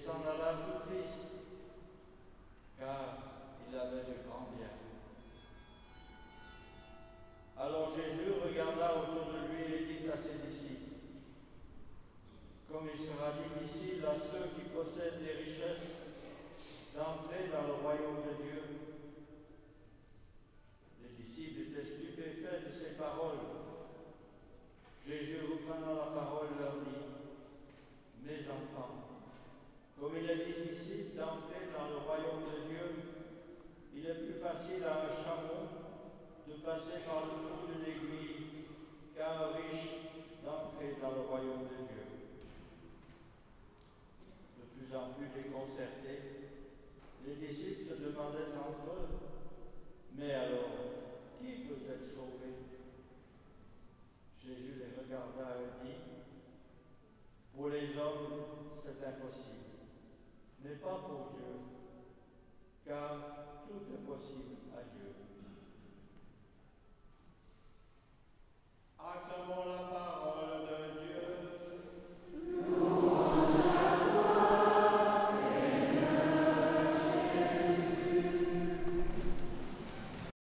s'en alla tout triste, car il avait de grands biens. Alors Jésus regarda autour de lui et dit à ses disciples, comme il sera difficile à ceux qui possèdent des richesses d'entrer dans le royaume de Dieu. Les disciples étaient stupéfaits de ces paroles. Jésus, reprenant la parole, leur dit, mes enfants, comme il est difficile d'entrer dans le royaume de Dieu, il est plus facile à un chameau de passer par le trou d'une aiguille qu'à un riche d'entrer dans le royaume de Dieu. De plus en plus déconcertés, les disciples se demandaient entre eux, mais alors, qui peut être sauvé? Jésus les regarda et dit, pour les hommes, c'est impossible, mais pas pour Dieu, car tout est possible à Dieu.